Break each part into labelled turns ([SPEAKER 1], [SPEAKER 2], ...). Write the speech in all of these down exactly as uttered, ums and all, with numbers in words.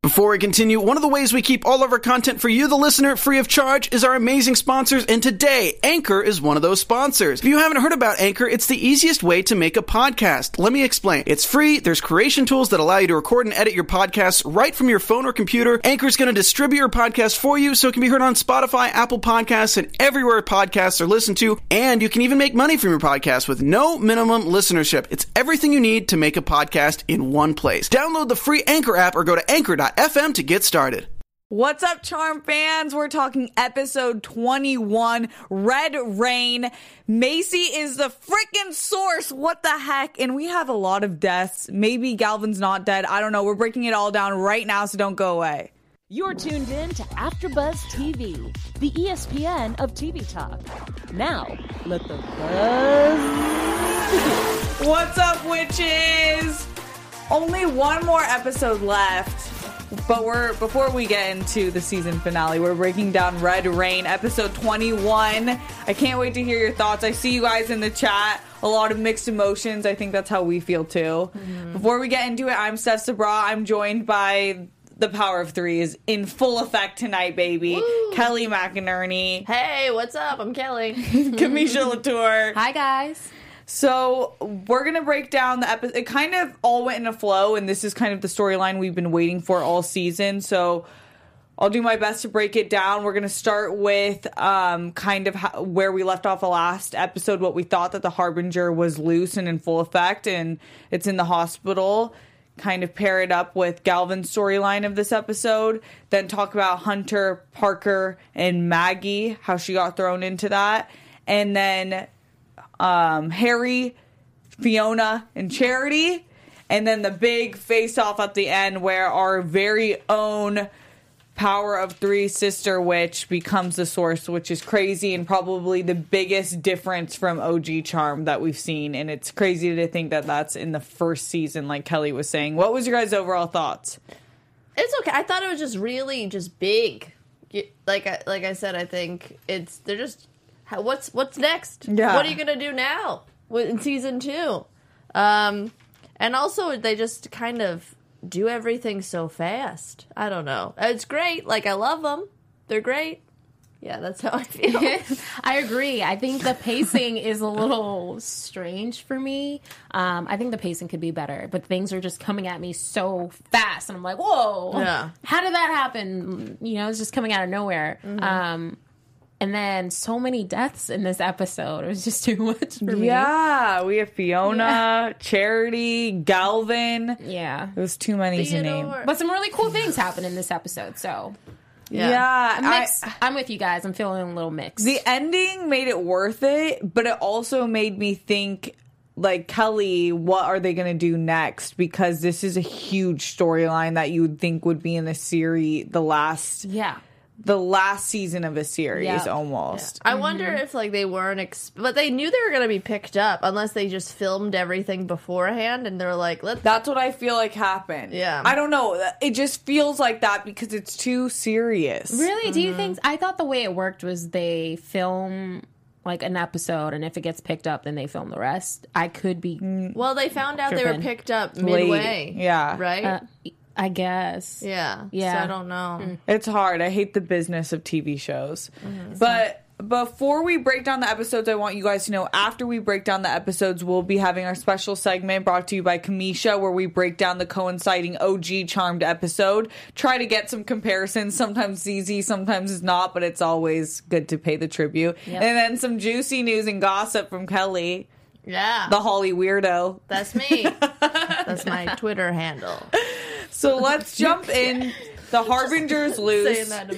[SPEAKER 1] Before we continue, one of the ways we keep all of our content for you, the listener, free of charge is our amazing sponsors, and today, Anchor is one of those sponsors. If you haven't heard about Anchor, it's the easiest way to make a podcast. Let me explain. It's free, there's creation tools that allow you to record and edit your podcasts right from your phone or computer. Anchor is going to distribute your podcast for you so it can be heard on Spotify, Apple Podcasts, and everywhere podcasts are listened to, and you can even make money from your podcast with no minimum listenership. It's everything you need to make a podcast in one place. Download the free Anchor app or go to anchor dot f m to get started.
[SPEAKER 2] What's up, Charm fans? We're talking episode twenty-one, Red Rain. Macy is the freaking source. What the heck? And we have a lot of deaths. Maybe Galvin's not dead. I don't know. We're breaking it all down right now, so don't go away.
[SPEAKER 3] You're tuned in to AfterBuzz T V, the E S P N of T V talk. Now, let the buzz begin.
[SPEAKER 2] What's up, witches? Only one more episode left. But we're before we get into the season finale, we're breaking down Red Rain, episode twenty-one. I can't wait to hear your thoughts. I see you guys in the chat. A lot of mixed emotions. I think that's how we feel too. Mm-hmm. Before we get into it, I'm Steph Sabra. I'm joined by the Power of Three is in full effect tonight, baby.
[SPEAKER 4] Woo.
[SPEAKER 2] Kelly McInerney.
[SPEAKER 4] Hey, what's up? I'm Kelly.
[SPEAKER 2] Kamisha Latour.
[SPEAKER 5] Hi, guys.
[SPEAKER 2] So we're going to break down the episode. It kind of all went in a flow, and this is kind of the storyline we've been waiting for all season. So I'll do my best to break it down. We're going to start with um, kind of how, where we left off the last episode, what we thought that the Harbinger was loose and in full effect, and it's in the hospital. Kind of pair it up with Galvin's storyline of this episode. Then talk about Hunter, Parker, and Maggie, how she got thrown into that. And then Um, Harry, Fiona, and Charity, and then the big face-off at the end where our very own Power of Three sister witch becomes the source, which is crazy and probably the biggest difference from O G Charm that we've seen, and it's crazy to think that that's in the first season, like Kelly was saying. What was your guys' overall thoughts?
[SPEAKER 4] It's okay. I thought it was just really just big. Like I, like I said, I think it's they're just. What's what's next?
[SPEAKER 2] Yeah.
[SPEAKER 4] What are you gonna do now in season two? Um, and also they just kind of do everything so fast. I don't know. It's great. Like I love them. They're great. Yeah, that's how I feel.
[SPEAKER 5] I agree. I think the pacing is a little strange for me. Um, I think the pacing could be better, but things are just coming at me so fast, and I'm like, whoa,
[SPEAKER 4] yeah.
[SPEAKER 5] How did that happen? You know, it's just coming out of nowhere. Mm-hmm. Um, And then so many deaths in this episode. It was just too much for me.
[SPEAKER 2] Yeah, we have Fiona, yeah. Charity, Galvin.
[SPEAKER 5] Yeah.
[SPEAKER 2] It was too many
[SPEAKER 4] Theodore.
[SPEAKER 2] to name.
[SPEAKER 5] But some really cool things happen in this episode, so.
[SPEAKER 2] Yeah. yeah
[SPEAKER 5] I'm, mixed. I, I'm with you guys. I'm feeling a little mixed.
[SPEAKER 2] The ending made it worth it, but it also made me think, like, Kelly, what are they going to do next? Because this is a huge storyline that you would think would be in the series, the last...
[SPEAKER 5] Yeah.
[SPEAKER 2] The last season of a series, yep. almost.
[SPEAKER 4] Yeah. I mm-hmm. wonder if, like, they weren't... Ex- but they knew they were going to be picked up, unless they just filmed everything beforehand, and they're like, let's...
[SPEAKER 2] That's what I feel like happened.
[SPEAKER 4] Yeah.
[SPEAKER 2] I don't know. It just feels like that because it's too serious.
[SPEAKER 5] Really?
[SPEAKER 4] Mm-hmm.
[SPEAKER 5] Do you think... I thought the way it worked was they film... like an episode, and if it gets picked up, then they film the rest. I could be...
[SPEAKER 4] Well, they found out
[SPEAKER 5] tripping.
[SPEAKER 4] they were picked up midway.
[SPEAKER 2] Late. Yeah.
[SPEAKER 4] Right?
[SPEAKER 5] Uh, I guess.
[SPEAKER 4] Yeah.
[SPEAKER 5] Yeah.
[SPEAKER 4] So I don't know.
[SPEAKER 2] It's hard. I hate the business of T V shows. Mm-hmm. But before we break down the episodes, I want you guys to know, after we break down the episodes, we'll be having our special segment brought to you by Kamisha, where we break down the coinciding O G Charmed episode. Try to get some comparisons. Sometimes it's easy, sometimes it's not, but it's always good to pay the tribute. Yep. And then some juicy news and gossip from Kelly.
[SPEAKER 4] Yeah.
[SPEAKER 2] The Holly Weirdo.
[SPEAKER 4] That's me. That's my Twitter handle.
[SPEAKER 2] So let's jump in. The Harbinger's loose.
[SPEAKER 4] Saying that to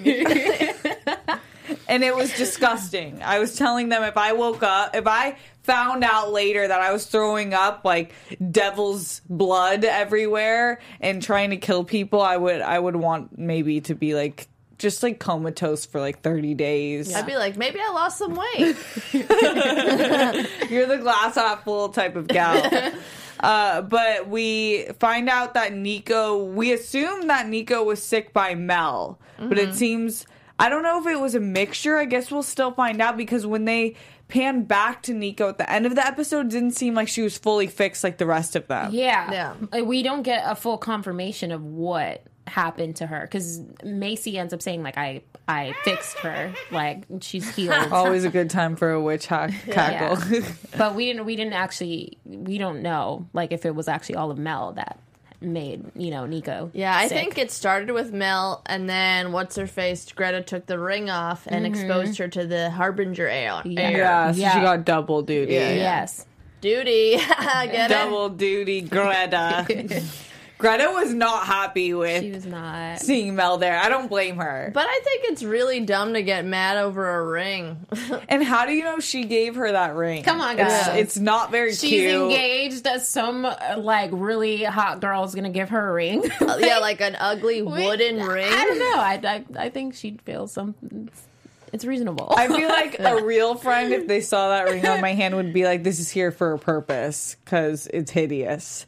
[SPEAKER 4] me.
[SPEAKER 2] And it was disgusting. I was telling them if I woke up, if I found out later that I was throwing up like devil's blood everywhere and trying to kill people, I would I would want maybe to be like just like comatose for like thirty days.
[SPEAKER 4] Yeah. I'd be like, maybe I lost some weight.
[SPEAKER 2] You're the glass half full type of gal. Uh, but we find out that Nico, we assume that Nico was sick by Mel, mm-hmm. but it seems, I don't know if it was a mixture. I guess we'll still find out, because when they pan back to Nico at the end of the episode, it didn't seem like she was fully fixed like the rest of them.
[SPEAKER 5] Yeah.
[SPEAKER 4] Yeah.
[SPEAKER 5] We don't get a full confirmation of what happened to her, because Macy ends up saying like I I fixed her, like she's healed.
[SPEAKER 2] Always a good time for a witch hack cackle.
[SPEAKER 5] Yeah. But we didn't we didn't actually we don't know like if it was actually all of Mel that made, you know, Nico.
[SPEAKER 4] Yeah, I
[SPEAKER 5] sick.
[SPEAKER 4] think it started with Mel, and then what's her face? Greta took the ring off and
[SPEAKER 5] Mm-hmm.
[SPEAKER 4] exposed her to the Harbinger air.
[SPEAKER 5] Yeah.
[SPEAKER 4] air.
[SPEAKER 2] Yeah, so
[SPEAKER 5] Yeah.
[SPEAKER 2] she got double duty.
[SPEAKER 4] Yeah.
[SPEAKER 5] Yes.
[SPEAKER 4] Duty. Get
[SPEAKER 2] Double duty, Greta. Greta was not happy with
[SPEAKER 5] She was not.
[SPEAKER 2] seeing Mel there. I don't blame her.
[SPEAKER 4] it? But I think it's really dumb to get mad over a ring.
[SPEAKER 2] And how do you know she gave her that ring?
[SPEAKER 5] Come on,
[SPEAKER 2] It's,
[SPEAKER 5] guys.
[SPEAKER 2] it's not very
[SPEAKER 5] She's
[SPEAKER 2] cute.
[SPEAKER 5] engaged. That some uh, like really hot girl's gonna give her a ring.
[SPEAKER 4] Yeah, like an ugly wooden ring.
[SPEAKER 5] I don't know. I, I I think she'd feel some. It's reasonable.
[SPEAKER 2] I feel like a real friend, if they saw that ring on my hand, would be like, this is here for a purpose because it's hideous.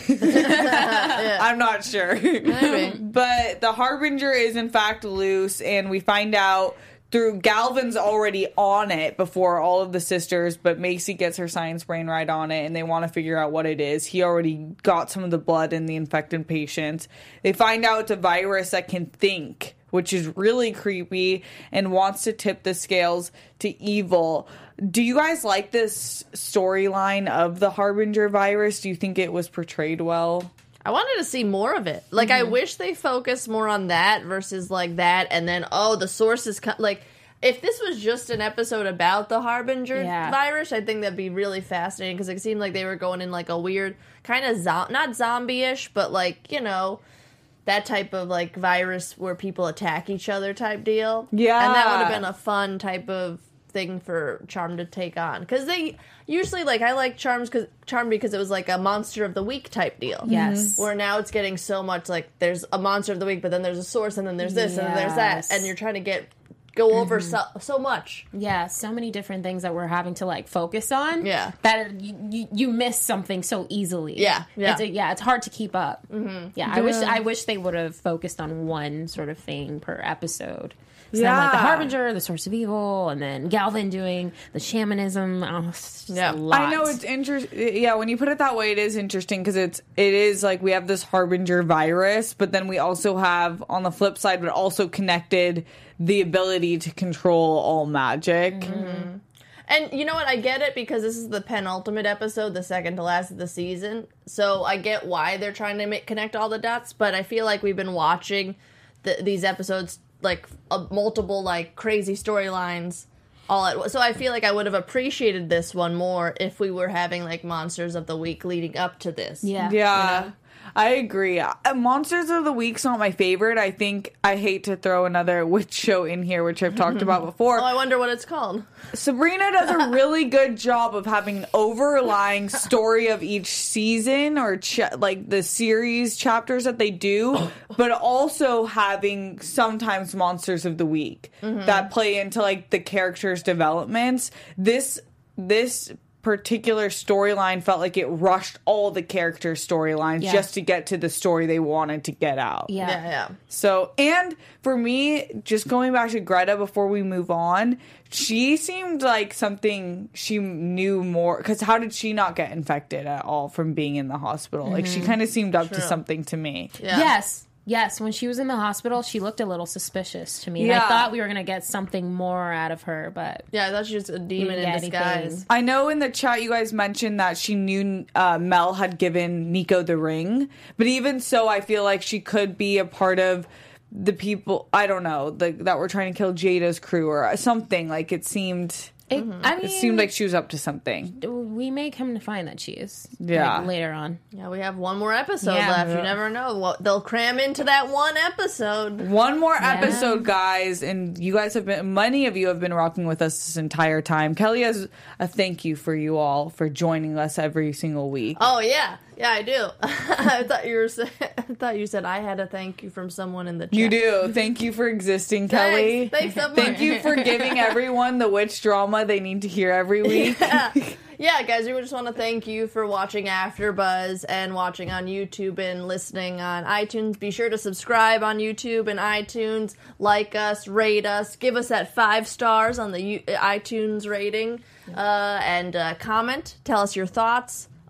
[SPEAKER 2] I'm not sure.
[SPEAKER 4] Maybe.
[SPEAKER 2] But the Harbinger is in fact loose, and we find out through Galvin's already on it before all of the sisters, but Macy gets her science brain right on it, and they want to figure out what it is. He already got some of the blood in the infected patients. They find out it's a virus that can think, which is really creepy, and wants to tip the scales to evil. Do you guys like this storyline of the Harbinger virus? Do you think it was portrayed well?
[SPEAKER 4] I wanted to see more of it. Like, I wish they focused more on that versus, like, that, and then, oh, the source is... Co- like, if this was just an episode about the Harbinger
[SPEAKER 5] Yeah.
[SPEAKER 4] virus, I think that'd be really fascinating, because it seemed like they were going in, like, a weird, kind of, zo- not zombie-ish, but, like, you know... that type of, like, virus where people attack each other type deal.
[SPEAKER 2] Yeah.
[SPEAKER 4] And that would have been a fun type of thing for Charm to take on. Because they, usually, like, I like Charms cause, Charm because it was, like, a Monster of the Week type deal.
[SPEAKER 5] Yes.
[SPEAKER 4] Where now it's getting so much, like, there's a Monster of the Week, but then there's a source, and then there's this, and then there's that.
[SPEAKER 5] Yes.
[SPEAKER 4] And you're trying to get, go over so, so much.
[SPEAKER 5] Yeah, so many different things that we're having to like focus on.
[SPEAKER 4] Yeah.
[SPEAKER 5] that you, you, you miss something so easily.
[SPEAKER 4] Yeah, yeah.
[SPEAKER 5] it's a, yeah. It's hard to keep up. Mm-hmm. Yeah, I wish I wish they would have focused on one sort of thing per episode. So yeah, like the
[SPEAKER 2] Yeah.
[SPEAKER 5] Harbinger, the source of evil, and then Galvin doing the shamanism. Oh, it's just
[SPEAKER 4] Yeah.
[SPEAKER 5] a lot.
[SPEAKER 2] I know it's interesting. Yeah, when you put it that way, it is interesting because it's it is like we have this Harbinger virus, but then we also have on the flip side, but also connected the ability to control all magic.
[SPEAKER 4] Mm-hmm. And you know what? I get it because this is the penultimate episode, the second to last of the season. So I get why they're trying to make, connect all the dots, but I feel like we've been watching the, these episodes, like, uh, multiple, like, crazy storylines all at once. So I feel like I would have appreciated this one more if we were having, like, Monsters of the Week leading up to this.
[SPEAKER 5] Yeah,
[SPEAKER 2] Yeah.
[SPEAKER 4] You know?
[SPEAKER 2] I agree. Uh, Monsters of the Week's not my favorite. I think I hate to throw another witch show in here, which I've talked about before.
[SPEAKER 4] Oh, I wonder what it's called.
[SPEAKER 2] Sabrina does a really good job of having an overlying story of each season or ch- like the series chapters that they do, but also having sometimes Monsters of the Week that play into like the characters' developments. This this particular storyline felt like it rushed all the character storylines
[SPEAKER 5] Yeah.
[SPEAKER 2] just to get to the story they wanted to get out.
[SPEAKER 5] yeah,
[SPEAKER 4] Yeah, yeah.
[SPEAKER 2] So, and for me, just going back to Greta before we move on, she seemed like something she knew more. Because how did she not get infected at all from being in the hospital? Like, she kind of seemed up to something to me.
[SPEAKER 4] Yeah.
[SPEAKER 5] Yes. Yes, when she was in the hospital, she looked a little suspicious to me. And
[SPEAKER 2] Yeah.
[SPEAKER 5] I thought we were going to get something more out of her, but
[SPEAKER 4] Yeah, I thought she was a demon
[SPEAKER 5] didn't
[SPEAKER 4] in
[SPEAKER 5] get
[SPEAKER 4] disguise.
[SPEAKER 5] anything.
[SPEAKER 2] I know in the chat you guys mentioned that she knew uh, Mel had given Nico the ring. But even so, I feel like she could be a part of the people, I don't know, the, that were trying to kill Jada's crew or something. Like, it seemed...
[SPEAKER 5] it, I mean,
[SPEAKER 2] It seemed like she was up to something.
[SPEAKER 5] we may come to find that she is.
[SPEAKER 2] Yeah.
[SPEAKER 5] like, later on.
[SPEAKER 4] Yeah, we have one more episode
[SPEAKER 5] Yeah.
[SPEAKER 4] left. You
[SPEAKER 2] Yeah.
[SPEAKER 4] never know what they'll cram into that one episode.
[SPEAKER 2] One more episode, guys, and you guys have been, many of you have been rocking with us this entire time. Kelly has a thank you for you all for joining us every single week.
[SPEAKER 4] Oh yeah, yeah, I do. I thought you were. Say- I thought you said I had a thank you from someone in the chat.
[SPEAKER 2] You do. Thank you for existing, Kelly.
[SPEAKER 4] Thanks, thanks so much.
[SPEAKER 2] Thank you for giving everyone the witch drama they need to hear every week.
[SPEAKER 4] Yeah, guys, we just want to thank you for watching AfterBuzz and watching on YouTube and listening on iTunes. Be sure to subscribe on YouTube and iTunes. Like us, rate us, give us that five stars on the U- iTunes rating, uh, and uh, comment. Tell us your thoughts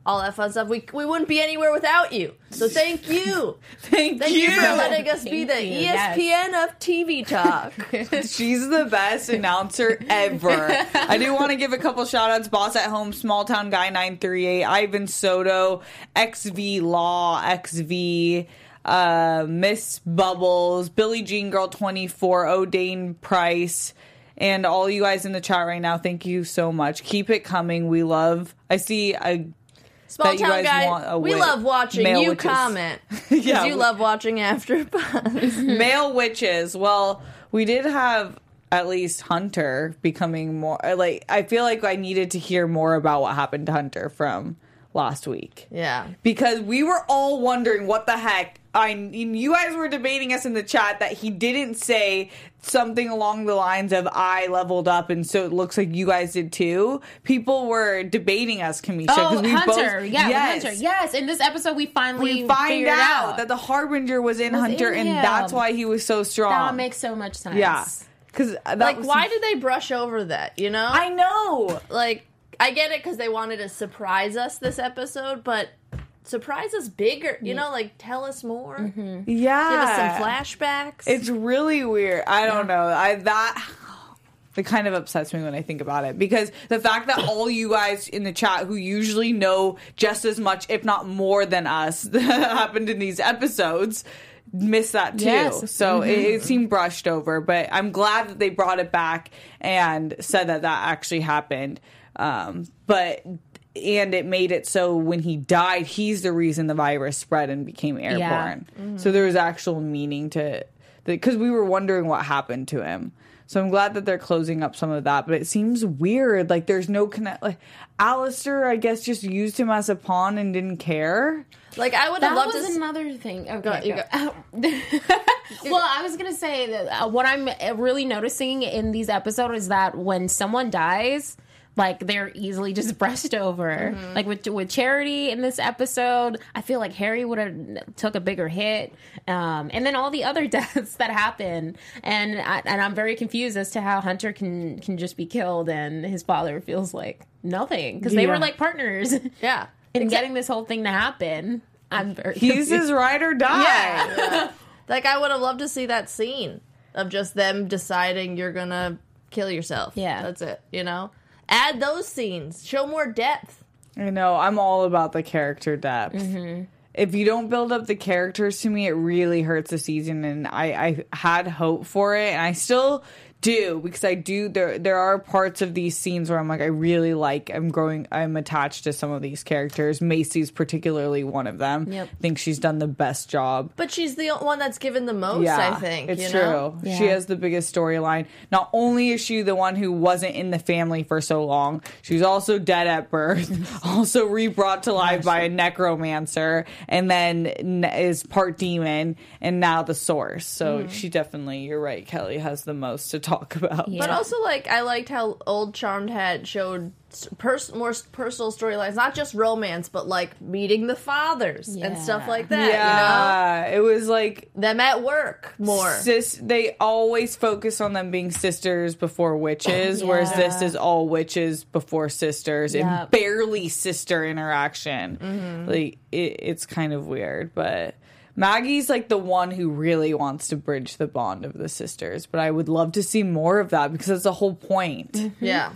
[SPEAKER 4] all that fun stuff. We we wouldn't be anywhere without you. So thank you.
[SPEAKER 2] Thank,
[SPEAKER 4] Thank you. for letting us be the
[SPEAKER 5] Thank you,
[SPEAKER 4] E S P N of T V talk.
[SPEAKER 2] She's the best announcer ever. I do want to give a couple shout outs. Boss at Home, Small Town Guy nine three eight, Ivan Soto, X V Law, X V, uh, Miss Bubbles, Billie Jean Girl twenty-four, O'Dane Price, and all you guys in the chat right now. Thank you so much. Keep it coming. We love. I see a.
[SPEAKER 4] Small
[SPEAKER 2] that you
[SPEAKER 4] Town
[SPEAKER 2] guys
[SPEAKER 4] Guy,
[SPEAKER 2] want a
[SPEAKER 4] we
[SPEAKER 2] wit-
[SPEAKER 4] love watching
[SPEAKER 2] male
[SPEAKER 4] you
[SPEAKER 2] witches.
[SPEAKER 4] comment. Because
[SPEAKER 2] Yeah,
[SPEAKER 4] you
[SPEAKER 2] we-
[SPEAKER 4] love watching AfterBuzz.
[SPEAKER 2] Male witches. Well, we did have at least Hunter becoming more like. I feel like I needed to hear more about what happened to Hunter from last week.
[SPEAKER 4] Yeah.
[SPEAKER 2] Because we were all wondering what the heck. I you guys were debating us in the chat that he didn't say something along the lines of I leveled up, and so it looks like you guys did too. People were debating us, Kamisha.
[SPEAKER 5] Oh,
[SPEAKER 2] we
[SPEAKER 5] Hunter.
[SPEAKER 2] both,
[SPEAKER 5] yeah,
[SPEAKER 2] yes.
[SPEAKER 5] Hunter. Yes. In this episode, we finally
[SPEAKER 2] We find
[SPEAKER 5] figured
[SPEAKER 2] out,
[SPEAKER 5] out
[SPEAKER 2] that the Harbinger was in
[SPEAKER 5] Was
[SPEAKER 2] Hunter,
[SPEAKER 5] in
[SPEAKER 2] and
[SPEAKER 5] him.
[SPEAKER 2] that's why he was so strong.
[SPEAKER 5] That makes so much sense.
[SPEAKER 2] Yeah. Because
[SPEAKER 4] Like, why did they brush over that, you know?
[SPEAKER 2] I know.
[SPEAKER 4] like, I get it because they wanted to surprise us this episode, but surprise us bigger, you know, like, tell us more.
[SPEAKER 2] Mm-hmm. Yeah.
[SPEAKER 4] Give us some flashbacks.
[SPEAKER 2] It's really weird. I don't know. I that it kind of upsets me when I think about it, because the fact that all you guys in the chat who usually know just as much, if not more than us, that happened in these episodes, miss that too.
[SPEAKER 5] Yes.
[SPEAKER 2] So it, it seemed brushed over, but I'm glad that they brought it back and said that that actually happened. Um, but and it made it so when he died, he's the reason the virus spread and became airborne.
[SPEAKER 5] Yeah.
[SPEAKER 2] Mm-hmm. So there was actual meaning to because we were wondering what happened to him. So I'm glad that they're closing up some of that, but it seems weird. Like there's no connect. Like Alistair, I guess, just used him as a pawn and didn't care.
[SPEAKER 4] like, I would
[SPEAKER 5] That
[SPEAKER 4] have loved
[SPEAKER 5] was
[SPEAKER 4] to. s-
[SPEAKER 5] another thing. Okay,
[SPEAKER 4] Go- you
[SPEAKER 5] go. Well, I was gonna say that uh, what I'm really noticing in these episodes is that when someone dies, like they're easily just brushed over.
[SPEAKER 4] Mm-hmm.
[SPEAKER 5] Like with with Charity in this episode, I feel like Harry would have took a bigger hit, um, and then all the other deaths that happen, and I, and I'm very confused as to how Hunter can can just be killed and his father feels like nothing because they
[SPEAKER 2] Yeah.
[SPEAKER 5] were like partners
[SPEAKER 4] Yeah.
[SPEAKER 5] in getting this whole thing to happen. I'm very
[SPEAKER 2] He's
[SPEAKER 5] confused.
[SPEAKER 2] his ride or die.
[SPEAKER 4] Yeah. Like, I would have loved to see that scene of just them deciding you're gonna kill yourself.
[SPEAKER 5] Yeah.
[SPEAKER 4] That's it, you know? Add those scenes. Show more depth.
[SPEAKER 2] I know. I'm all about the character depth. If you don't build up the characters to me, it really hurts the season. And I, I had hope for it, and I still do, because I do. There, there are parts of these scenes where I'm like, I really like. I'm growing. I'm attached to some of these characters. Macy's particularly one of them.
[SPEAKER 5] Yep.
[SPEAKER 2] I think she's done the best job.
[SPEAKER 4] But she's the one that's given the most, I think.
[SPEAKER 2] It's
[SPEAKER 4] you
[SPEAKER 2] true.
[SPEAKER 4] know?
[SPEAKER 2] She
[SPEAKER 5] Yeah.
[SPEAKER 2] has the biggest storyline. Not only is she the one who wasn't in the family for so long, she was also dead at birth, also re-brought to life by a necromancer, and then n- is part demon, and now the source. So
[SPEAKER 4] Mm-hmm.
[SPEAKER 2] she definitely, you're right, Kelly, has the most to talk about.
[SPEAKER 5] Yeah.
[SPEAKER 4] But also, like, I liked how Old Charmed had showed pers- more personal storylines, not just romance, but, like, meeting the fathers and
[SPEAKER 5] Yeah.
[SPEAKER 4] stuff like that,
[SPEAKER 2] Yeah, it was like
[SPEAKER 4] you know? Them at work more.
[SPEAKER 2] Sis, they always focus on them being sisters before witches, whereas
[SPEAKER 5] Yeah.
[SPEAKER 2] this is all witches before sisters
[SPEAKER 5] Yep.
[SPEAKER 2] and barely sister interaction. Like it, it's kind of weird, but Maggie's like the one who really wants to bridge the bond of the sisters. But I would love to see more of that because that's the whole point.
[SPEAKER 4] Yeah.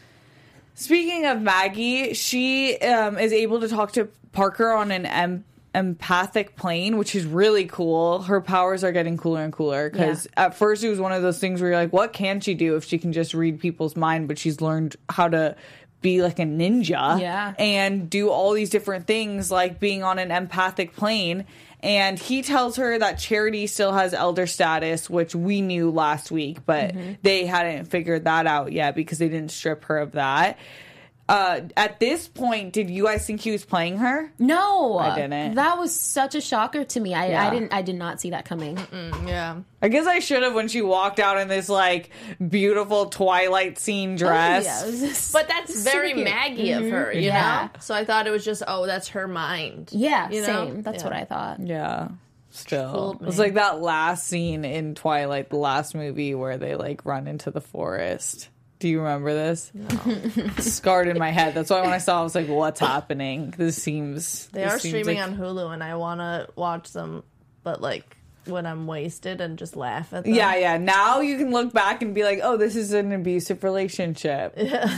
[SPEAKER 2] Speaking of Maggie, she um, is able to talk to Parker on an em- empathic plane, which is really cool. Her powers are getting cooler and cooler because at first it was one of those things where you're like, what can she do if she can just read people's mind? But she's learned how to be like a ninja
[SPEAKER 5] Yeah.
[SPEAKER 2] and do all these different things, like being on an empathic plane. And he tells her that Charity still has elder status, which we knew last week, but they hadn't figured that out yet because they didn't strip her of that. Uh, at this point, did you guys think he was playing her?
[SPEAKER 5] No,
[SPEAKER 2] I didn't.
[SPEAKER 5] That was such a shocker to me. I,
[SPEAKER 2] Yeah.
[SPEAKER 5] I didn't. I did not see that coming.
[SPEAKER 4] Yeah.
[SPEAKER 2] I guess I should have when she walked out in this like beautiful Twilight scene dress.
[SPEAKER 5] Oh, yeah, it was just
[SPEAKER 4] But that's
[SPEAKER 5] super
[SPEAKER 4] very
[SPEAKER 5] cute.
[SPEAKER 4] Maggie of her, you
[SPEAKER 5] Yeah.
[SPEAKER 4] know? So I thought it was just, oh, that's her mind.
[SPEAKER 5] Yeah,
[SPEAKER 4] You know?
[SPEAKER 5] same. That's
[SPEAKER 4] Yeah.
[SPEAKER 5] what I thought.
[SPEAKER 2] Yeah. Still.
[SPEAKER 4] fooled
[SPEAKER 2] It was
[SPEAKER 4] me.
[SPEAKER 2] like that last scene in Twilight, the last movie where they like run into the forest. Do you remember this? No. Scarred in my head. That's why when I saw it, I was like, what's happening? This seems...
[SPEAKER 4] They
[SPEAKER 2] this
[SPEAKER 4] are
[SPEAKER 2] seems
[SPEAKER 4] streaming
[SPEAKER 2] like...
[SPEAKER 4] on Hulu, and I want to watch them, but, like, when I'm wasted and just laugh at them.
[SPEAKER 2] Yeah, yeah. Now you can look back and be like, oh, this is an abusive relationship. Yeah.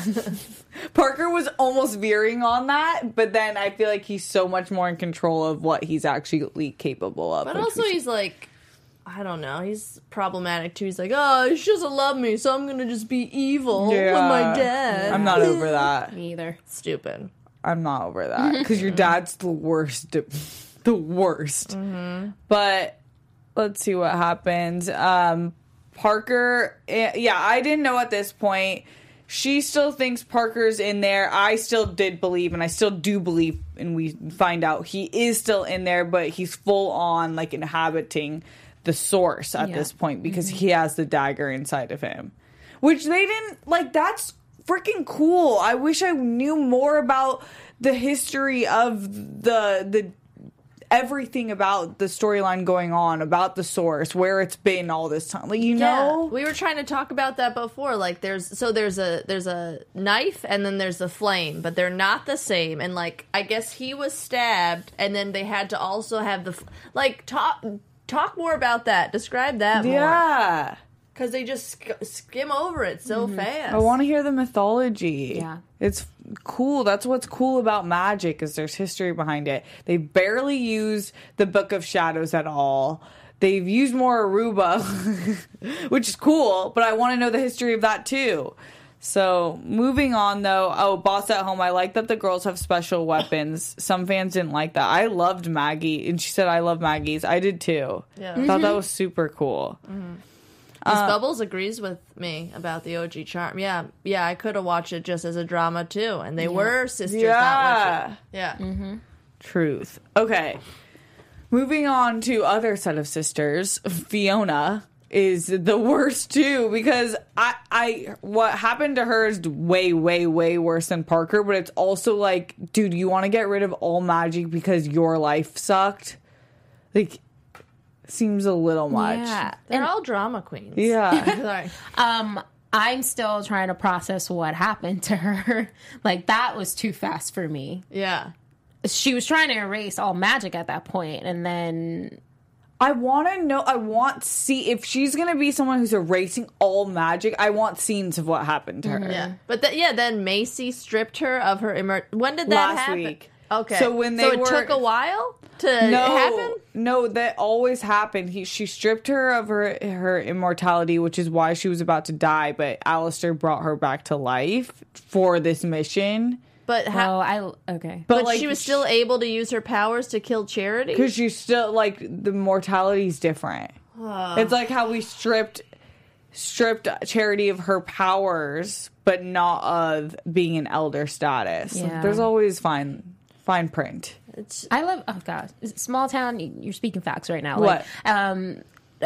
[SPEAKER 2] Parker was almost veering on that, but then I feel like he's so much more in control of what he's actually capable of.
[SPEAKER 4] But also he's like... I don't know. He's problematic too. He's like, oh, she doesn't love me, so I'm gonna just be evil
[SPEAKER 2] Yeah.
[SPEAKER 4] with my dad.
[SPEAKER 2] I'm not over that.
[SPEAKER 5] Me either.
[SPEAKER 4] Stupid.
[SPEAKER 2] I'm not over that because your dad's the worst, the worst. Mm-hmm. But let's see what happens. Um, Parker, yeah, I didn't know at this point. She still thinks Parker's in there. I still did believe, and I still do believe, and we find out he is still in there, but he's full on like inhabiting the source at
[SPEAKER 5] Yeah.
[SPEAKER 2] this point because mm-hmm. he has the dagger inside of him, which they didn't like. That's freaking cool. I wish I knew more about the history of the the everything about the storyline going on, about the source, where it's been all this time. Like, you know,
[SPEAKER 4] Yeah, we were trying to talk about that before. Like, there's so there's a there's a knife and then there's a flame, but they're not the same. And like, I guess he was stabbed, and then they had to also have the f- like talk. Talk more about that. Describe that more.
[SPEAKER 2] Yeah.
[SPEAKER 4] Because they just sk- skim over it so mm-hmm. fast.
[SPEAKER 2] I want to hear the mythology.
[SPEAKER 5] Yeah.
[SPEAKER 2] It's cool. That's what's cool about magic is there's history behind it. They barely use the Book of Shadows at all. They've used more Aruba, which is cool, but I want to know the history of that too. So, moving on, though. Oh, Boss at Home. I like that the girls have special weapons. Some fans didn't like that. I loved Maggie, and she said, I love Maggie's. I did, too.
[SPEAKER 4] Yeah.
[SPEAKER 2] I thought that was super cool.
[SPEAKER 4] Mm-hmm. Miss uh, Bubbles agrees with me about the O G charm. Yeah, yeah, I could have watched it just as a drama, too. And they yeah. were sisters,
[SPEAKER 2] yeah.
[SPEAKER 4] not witches. Yeah.
[SPEAKER 5] Mm-hmm.
[SPEAKER 2] Truth. Okay. Moving on to other set of sisters, Fiona is the worst too, because I, I, what happened to her is way, way, way worse than Parker, but it's also like, dude, you want to get rid of all magic because your life sucked? Like, seems a little much.
[SPEAKER 5] Yeah.
[SPEAKER 4] They're
[SPEAKER 5] And,
[SPEAKER 4] all drama queens.
[SPEAKER 2] Yeah.
[SPEAKER 4] Sorry.
[SPEAKER 5] um, I'm still trying to process what happened to her. Like, that was too fast for me.
[SPEAKER 4] Yeah.
[SPEAKER 5] She was trying to erase all magic at that point, and then...
[SPEAKER 2] I want to know, I want to see, if she's going to be someone who's erasing all magic, I want scenes of what happened to her.
[SPEAKER 4] Yeah. But th- yeah, then Macy stripped her of her immer- When did that
[SPEAKER 2] Last
[SPEAKER 4] happen?
[SPEAKER 2] week.
[SPEAKER 4] Okay.
[SPEAKER 2] So when they
[SPEAKER 4] so it
[SPEAKER 2] were,
[SPEAKER 4] took a while to
[SPEAKER 2] no,
[SPEAKER 4] happen?
[SPEAKER 2] No, that always happened. He, she stripped her of her, her immortality, which is why she was about to die, but Alistair brought her back to life for this mission.
[SPEAKER 4] But how?
[SPEAKER 5] Oh, I okay.
[SPEAKER 4] But, but
[SPEAKER 2] like,
[SPEAKER 4] she was still able to use her powers to kill Charity?
[SPEAKER 2] Because you still, like, the mortality's different. Oh. It's like how we stripped stripped Charity of her powers, but not of being an elder status.
[SPEAKER 5] Yeah.
[SPEAKER 2] There's always fine fine print.
[SPEAKER 5] It's, I love, oh God, small town, you're speaking facts right now.
[SPEAKER 2] What?
[SPEAKER 5] Like, um,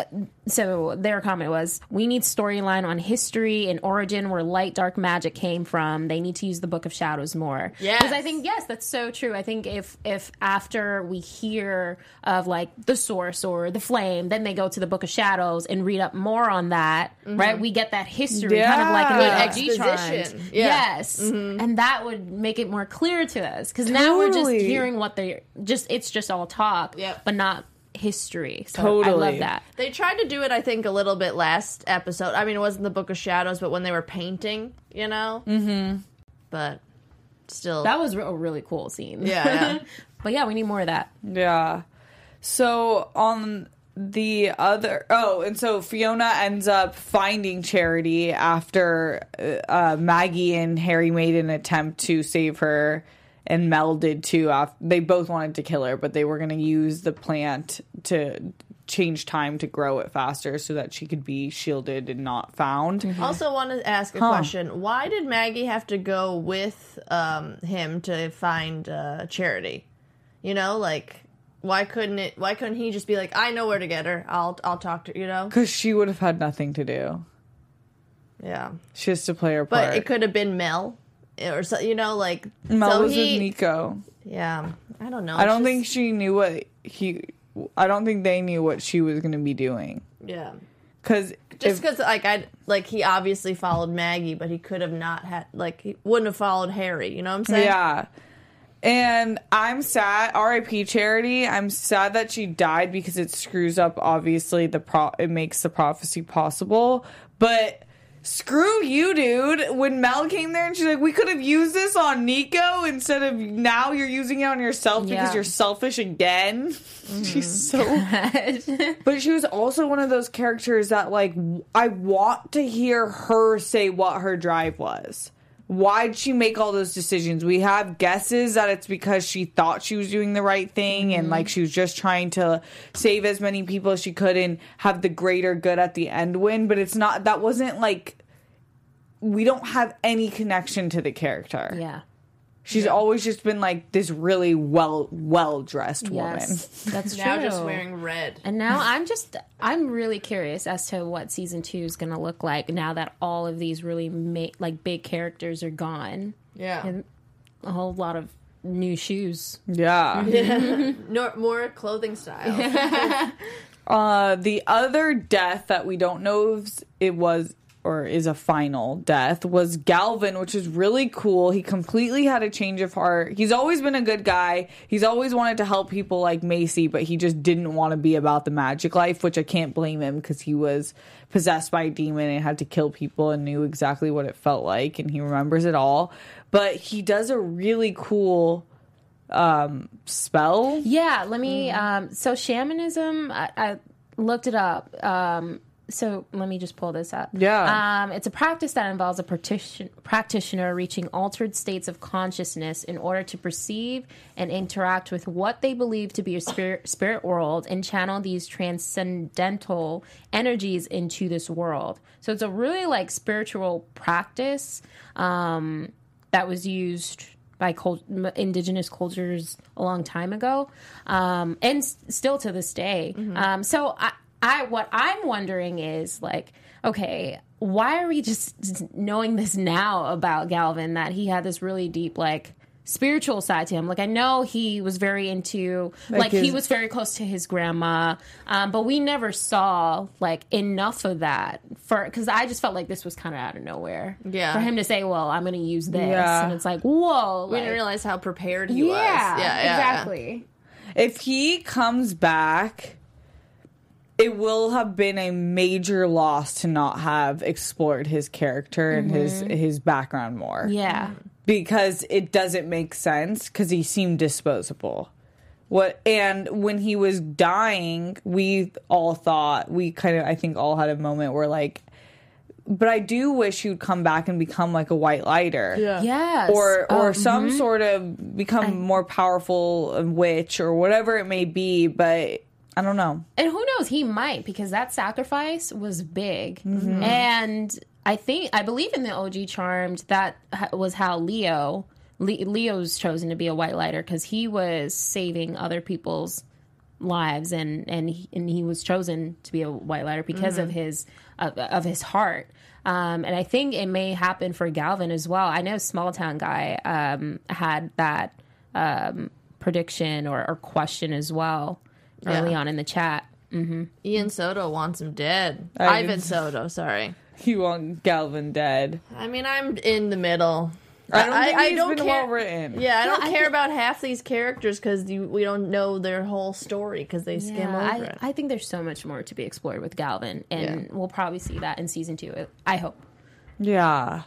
[SPEAKER 5] so their comment was, we need storyline on history and origin where light dark magic came from. They need to use the Book of Shadows more.
[SPEAKER 4] Yes.
[SPEAKER 5] Because I think, yes, that's so true. I think if if after we hear of like the source or the flame, then they go to the Book of Shadows and read up more on that, mm-hmm. right? We get that history,
[SPEAKER 2] yeah.
[SPEAKER 5] kind of like an
[SPEAKER 4] exposition.
[SPEAKER 5] Yeah.
[SPEAKER 4] Yeah.
[SPEAKER 5] Yes.
[SPEAKER 4] Mm-hmm.
[SPEAKER 5] And that would make it more clear to us. Because
[SPEAKER 2] totally.
[SPEAKER 5] now we're just hearing what they just, it's just all talk,
[SPEAKER 4] yep.
[SPEAKER 5] but not history. So
[SPEAKER 2] totally.
[SPEAKER 5] I love that.
[SPEAKER 4] They tried to do it, I think, a little bit last episode. I mean, it wasn't the Book of Shadows, but when they were painting, you know?
[SPEAKER 2] Mm-hmm.
[SPEAKER 4] But still.
[SPEAKER 5] That was a really cool scene.
[SPEAKER 4] Yeah, yeah.
[SPEAKER 5] But yeah, we need more of that.
[SPEAKER 2] Yeah. So on the other... Oh, and so Fiona ends up finding Charity after uh, Maggie and Harry made an attempt to save her, and Mel did too. They both wanted to kill her, but they were going to use the plant to change time to grow it faster so that she could be shielded and not found.
[SPEAKER 4] Mm-hmm. Also wanted to ask a huh. question. Why did Maggie have to go with um, him to find uh, Charity? You know, like, why couldn't it? Why couldn't he just be like, I know where to get her. I'll I'll talk to her, you know?
[SPEAKER 2] Because she would have had nothing to do.
[SPEAKER 4] Yeah.
[SPEAKER 2] She has to play her part.
[SPEAKER 4] But it could have been Mel. Or so, you know, like
[SPEAKER 2] Mel
[SPEAKER 4] so
[SPEAKER 2] was
[SPEAKER 4] he,
[SPEAKER 2] with Nico.
[SPEAKER 4] Yeah, I don't know.
[SPEAKER 2] I don't
[SPEAKER 4] just,
[SPEAKER 2] think she knew what he. I don't think they knew what she was going to be doing.
[SPEAKER 4] Yeah,
[SPEAKER 2] Because
[SPEAKER 4] Just because, like, I like he obviously followed Maggie, but he could have not had, like, he wouldn't have followed Harry. You know what I'm saying?
[SPEAKER 2] Yeah. And I'm sad, R I P Charity, I'm sad that she died because it screws up, obviously, the pro- it makes the prophecy possible. But screw you, dude. When Mel came there and she's like, we could have used this on Nico instead of now you're using it on yourself because
[SPEAKER 5] Yeah.
[SPEAKER 2] you're selfish again. Mm-hmm. She's so... But she was also one of those characters that, like, I want to hear her say what her drive was. Why'd she make all those decisions? We have guesses that it's because she thought she was doing the right thing and, like, she was just trying to save as many people as she could and have the greater good at the end win. But it's not, that wasn't, like, we don't have any connection to the character.
[SPEAKER 5] Yeah.
[SPEAKER 2] She's
[SPEAKER 4] Yeah.
[SPEAKER 2] always just been, like, this really well, well-dressed woman.
[SPEAKER 5] Yes, that's true.
[SPEAKER 4] Now just wearing red.
[SPEAKER 5] And now I'm just, I'm really curious as to what season two is going to look like now that all of these really ma- like big characters are gone.
[SPEAKER 4] Yeah.
[SPEAKER 5] And a whole lot of new shoes.
[SPEAKER 2] Yeah.
[SPEAKER 4] No, more clothing style.
[SPEAKER 2] Uh, the other death that we don't know if it was or is a final death was Galvin, which is really cool. He completely had a change of heart. He's always been a good guy. He's always wanted to help people like Macy, but he just didn't want to be about the magic life, which I can't blame him because he was possessed by a demon and had to kill people and knew exactly what it felt like, and he remembers it all. But he does a really cool um, spell.
[SPEAKER 5] Yeah, let me. Um, so shamanism, I, I looked it up. Um, so let me just pull this up.
[SPEAKER 2] Yeah.
[SPEAKER 5] Um, it's a practice that involves a partition, practitioner reaching altered states of consciousness in order to perceive and interact with what they believe to be a spirit, spirit world and channel these transcendental energies into this world. So it's a really like spiritual practice um, that was used by cult- indigenous cultures a long time ago, um, and s- still to this day.
[SPEAKER 4] Mm-hmm.
[SPEAKER 5] Um, so I, I, what I'm wondering is like, okay, why are we just knowing this now about Galvin, that he had this really deep, like, spiritual side to him? Like, I know he was very into, like,
[SPEAKER 2] Like his-
[SPEAKER 5] he was very close to his grandma, um, but we never saw, like, enough of that for, because I just felt like this was kind of out of nowhere.
[SPEAKER 4] Yeah.
[SPEAKER 5] For him to say, well, I'm going to use this.
[SPEAKER 2] Yeah.
[SPEAKER 5] And it's like, whoa.
[SPEAKER 4] We
[SPEAKER 5] like,
[SPEAKER 4] didn't realize how prepared he
[SPEAKER 5] yeah,
[SPEAKER 4] was. Yeah, yeah,
[SPEAKER 5] exactly.
[SPEAKER 2] If he comes back, it will have been a major loss to not have explored his character and his his background more.
[SPEAKER 5] Yeah.
[SPEAKER 2] Because it doesn't make sense because he seemed disposable. What and when he was dying, we all thought we kind of I think all had a moment where like, but I do wish he would come back and become like a white lighter.
[SPEAKER 4] Yeah.
[SPEAKER 5] Yes.
[SPEAKER 2] Or or
[SPEAKER 5] Oh,
[SPEAKER 2] some
[SPEAKER 5] mhm.
[SPEAKER 2] sort of become more powerful witch or whatever it may be, but I don't know.
[SPEAKER 5] And who knows, he might, because that sacrifice was big.
[SPEAKER 2] Mm-hmm.
[SPEAKER 5] And I think, I believe in the O G Charmed, that ha- was how Leo, Le- Leo's chosen to be a white lighter, because he was saving other people's lives, and, and, he, and he was chosen to be a white lighter because of his, of, of his heart. Um, and I think it may happen for Galvin as well. I know Small Town Guy um, had that um, prediction or, or question as well. Early
[SPEAKER 4] Yeah.
[SPEAKER 5] on in the chat.
[SPEAKER 4] Ian Soto wants him dead.
[SPEAKER 2] Ivan
[SPEAKER 4] Ivan Soto, sorry.
[SPEAKER 2] You want Galvin dead.
[SPEAKER 4] I mean, I'm in the middle.
[SPEAKER 2] I don't think
[SPEAKER 4] I
[SPEAKER 2] he's
[SPEAKER 4] don't
[SPEAKER 2] been
[SPEAKER 4] care.
[SPEAKER 2] well written.
[SPEAKER 4] Yeah, I don't
[SPEAKER 5] I
[SPEAKER 4] care
[SPEAKER 5] thi-
[SPEAKER 4] about half these characters because we don't know their whole story because they skim
[SPEAKER 5] Yeah,
[SPEAKER 4] over
[SPEAKER 5] I,
[SPEAKER 4] it.
[SPEAKER 5] I think there's so much more to be explored with Galvin, and
[SPEAKER 4] Yeah.
[SPEAKER 5] we'll probably see that in season two. I hope.
[SPEAKER 2] Yeah.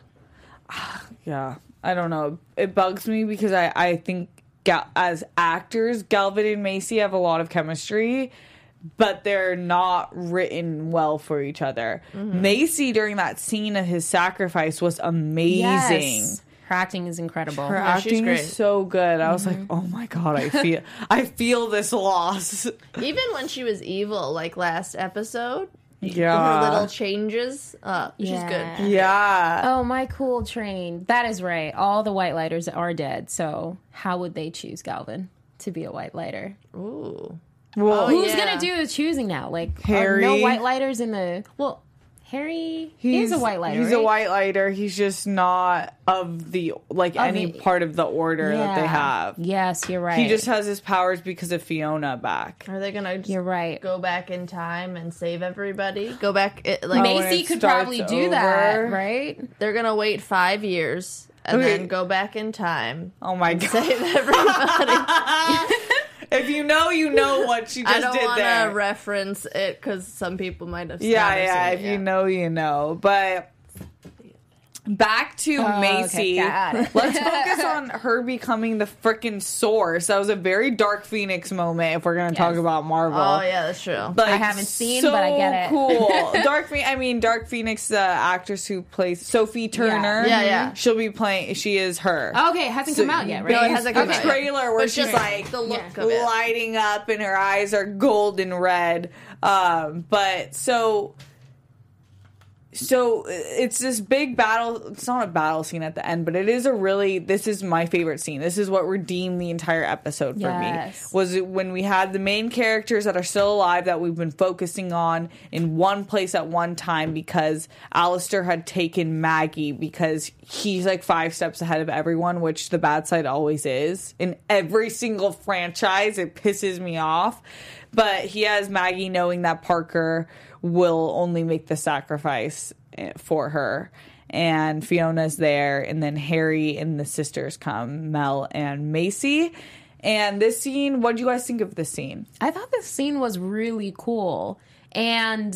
[SPEAKER 2] Yeah. I don't know. It bugs me because I, I think Gal- as actors, Galvin and Macy have a lot of chemistry, but they're not written well for each other. Macy, during that scene of his sacrifice, was amazing.
[SPEAKER 5] Yes. Her acting is incredible.
[SPEAKER 2] Her
[SPEAKER 4] Yeah, she's
[SPEAKER 2] acting
[SPEAKER 4] great.
[SPEAKER 2] is so good. I was like, oh my god, I feel I feel this loss.
[SPEAKER 4] Even when she was evil, like last episode,
[SPEAKER 2] Yeah.
[SPEAKER 4] her little changes, uh, she's
[SPEAKER 5] Yeah.
[SPEAKER 4] good.
[SPEAKER 2] Yeah.
[SPEAKER 5] Oh, my cool train. That is right. All the white lighters are dead. So how would they choose Galvin to be a white lighter?
[SPEAKER 4] Ooh.
[SPEAKER 2] Well,
[SPEAKER 4] Oh,
[SPEAKER 5] Who's
[SPEAKER 4] yeah.
[SPEAKER 5] gonna do the choosing now? Like,
[SPEAKER 2] Harry.
[SPEAKER 5] are no white lighters in the well. Harry he's a white lighter.
[SPEAKER 2] He's
[SPEAKER 5] right?
[SPEAKER 2] a white lighter. He's just not of the like
[SPEAKER 5] Of
[SPEAKER 2] any
[SPEAKER 5] the-
[SPEAKER 2] part of the order that they have.
[SPEAKER 5] Yes, you're right.
[SPEAKER 2] He just has his powers because of Fiona back.
[SPEAKER 4] Are they gonna just
[SPEAKER 5] You're right.
[SPEAKER 4] go back in time and save everybody? Go back, it, like
[SPEAKER 2] when
[SPEAKER 5] Macy
[SPEAKER 2] it
[SPEAKER 5] could
[SPEAKER 2] starts
[SPEAKER 5] probably do that,
[SPEAKER 2] over.
[SPEAKER 5] right?
[SPEAKER 4] they're gonna wait five years and
[SPEAKER 2] Okay.
[SPEAKER 4] then go back in time,
[SPEAKER 2] Oh my god!
[SPEAKER 4] save everybody.
[SPEAKER 2] If you know, you know what she just
[SPEAKER 4] I don't
[SPEAKER 2] did
[SPEAKER 4] want
[SPEAKER 2] there.
[SPEAKER 4] to reference it because some people might have.
[SPEAKER 2] yeah,
[SPEAKER 4] not have
[SPEAKER 2] yeah.
[SPEAKER 4] seen
[SPEAKER 2] If
[SPEAKER 4] it
[SPEAKER 2] you
[SPEAKER 4] yet.
[SPEAKER 2] know, you know. But back to
[SPEAKER 5] Oh,
[SPEAKER 2] Macy.
[SPEAKER 5] okay, got it.
[SPEAKER 2] Let's focus on her becoming the freaking source. That was a very Dark Phoenix moment. If we're gonna talk
[SPEAKER 5] Yes.
[SPEAKER 2] about Marvel.
[SPEAKER 4] Oh yeah, that's true.
[SPEAKER 2] Like,
[SPEAKER 5] I haven't seen,
[SPEAKER 2] so
[SPEAKER 5] but I get it.
[SPEAKER 2] Cool. Dark Phoenix. I mean, Dark Phoenix, the actress who plays Sophie Turner.
[SPEAKER 4] Yeah, yeah.
[SPEAKER 2] She'll be playing. She is her.
[SPEAKER 5] Okay, it hasn't come out yet, right?
[SPEAKER 4] No, it hasn't come
[SPEAKER 2] the
[SPEAKER 4] out yet.
[SPEAKER 2] trailer where
[SPEAKER 4] But
[SPEAKER 2] she's
[SPEAKER 4] just
[SPEAKER 2] like
[SPEAKER 4] the look
[SPEAKER 5] Yeah.
[SPEAKER 4] of it.
[SPEAKER 2] lighting up and her eyes are golden red. Um, but so. So it's this big battle. It's not a battle scene at the end, but it is a really. This is my favorite scene. This is what redeemed the entire episode for
[SPEAKER 5] Yes.
[SPEAKER 2] me. Was it when we had the main characters that are still alive that we've been focusing on in one place at one time because Alistair had taken Maggie because he's like five steps ahead of everyone, which the bad side always is in every single franchise. It pisses me off, but he has Maggie knowing that Parker will only make the sacrifice for her, and Fiona's there, and then Harry and the sisters come, Mel and Macy. And this scene, what do you guys think of this scene?
[SPEAKER 5] I thought this scene was really cool. And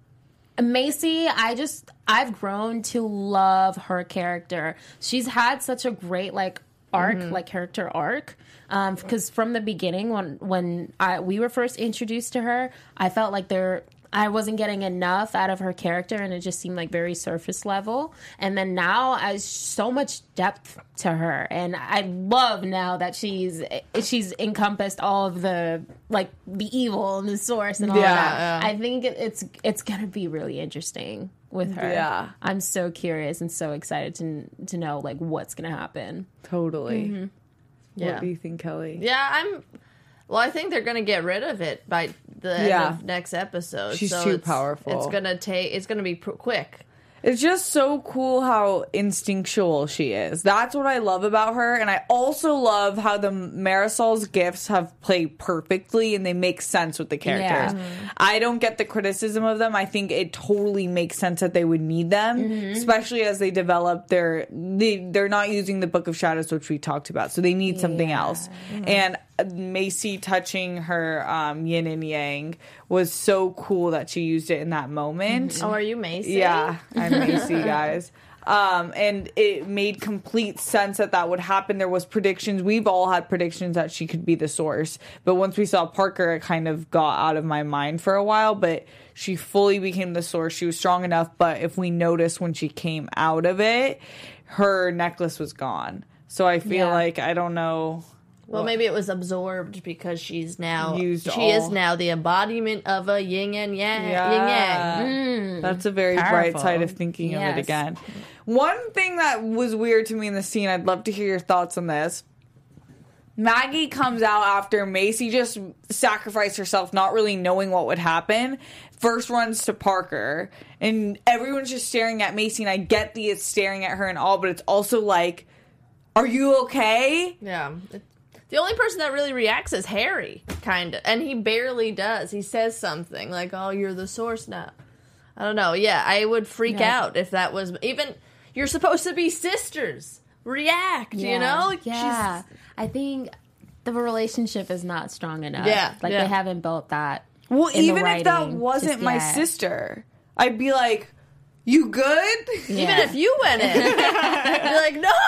[SPEAKER 5] Macy, I just, I've grown to love her character. She's had such a great, like, arc, like, character arc. Um, because from the beginning, when, when I, we were first introduced to her, I felt like there... I wasn't getting enough out of her character, and it just seemed like very surface level. And then now, I so much depth to her, and I love now that she's she's encompassed all of the like the evil and the source and all
[SPEAKER 2] Yeah,
[SPEAKER 5] that.
[SPEAKER 4] yeah.
[SPEAKER 5] I think it, it's it's gonna be really interesting with her.
[SPEAKER 2] Yeah.
[SPEAKER 5] I'm so curious and so excited to to know like what's gonna happen.
[SPEAKER 2] Totally.
[SPEAKER 4] Yeah.
[SPEAKER 2] What do you think, Kelly?
[SPEAKER 4] Yeah, I'm. Well, I think they're gonna get rid of it by the
[SPEAKER 2] Yeah.
[SPEAKER 4] end of next episode.
[SPEAKER 2] She's
[SPEAKER 4] so
[SPEAKER 2] too
[SPEAKER 4] it's,
[SPEAKER 2] powerful.
[SPEAKER 4] It's gonna take. It's gonna be pr- quick.
[SPEAKER 2] It's just so cool how instinctual she is. That's what I love about her. And I also love how the Marisol's gifts have played perfectly and they make sense with the characters.
[SPEAKER 5] Yeah.
[SPEAKER 2] I don't get the criticism of them. I think it totally makes sense that they would need them, especially as they develop their... They, they're not using the Book of Shadows, which we talked about. So they need something
[SPEAKER 5] Yeah.
[SPEAKER 2] else. And Macy touching her um, yin and yang was so cool that she used it in that moment.
[SPEAKER 4] Oh, are you Macy?
[SPEAKER 2] Yeah, I'm Macy, guys. Um, and it made complete sense that that would happen. There was predictions. We've all had predictions that she could be the source. But once we saw Parker, it kind of got out of my mind for a while. But she fully became the source. She was strong enough. But if we noticed when she came out of it, her necklace was gone. So I feel
[SPEAKER 5] Yeah.
[SPEAKER 2] like, I don't know...
[SPEAKER 4] Well, maybe it was absorbed because she's now
[SPEAKER 2] Used
[SPEAKER 4] she is
[SPEAKER 2] all-
[SPEAKER 4] now the embodiment of a yin and yang. Yin
[SPEAKER 2] Yeah.
[SPEAKER 4] yang.
[SPEAKER 2] That's a very bright
[SPEAKER 5] Powerful.
[SPEAKER 2] side of thinking of
[SPEAKER 5] Yes.
[SPEAKER 2] it again. One thing that was weird to me in the scene, I'd love to hear your thoughts on this. Maggie comes out after Macy just sacrificed herself, not really knowing what would happen. First runs to Parker, and everyone's just staring at Macy, and I get the it's staring at her and all, but it's also like, are you okay?
[SPEAKER 4] Yeah. It- The only person that really reacts is Harry, kind of. And he barely does. He says something like, oh, you're the source now. I don't know. Yeah, I would freak
[SPEAKER 5] Yeah.
[SPEAKER 4] out if that was... Even, you're supposed to be sisters. React, you know?
[SPEAKER 5] Yeah.
[SPEAKER 4] She's-
[SPEAKER 5] I think the relationship is not strong enough.
[SPEAKER 4] Yeah,
[SPEAKER 5] Like
[SPEAKER 4] yeah.
[SPEAKER 5] they haven't built that.
[SPEAKER 2] Well,
[SPEAKER 5] in the
[SPEAKER 2] even if that
[SPEAKER 5] writing
[SPEAKER 2] wasn't
[SPEAKER 5] just
[SPEAKER 2] my
[SPEAKER 5] yet.
[SPEAKER 2] sister, I'd be like, you good?
[SPEAKER 5] Yeah.
[SPEAKER 4] Even if you went in. You're like, no!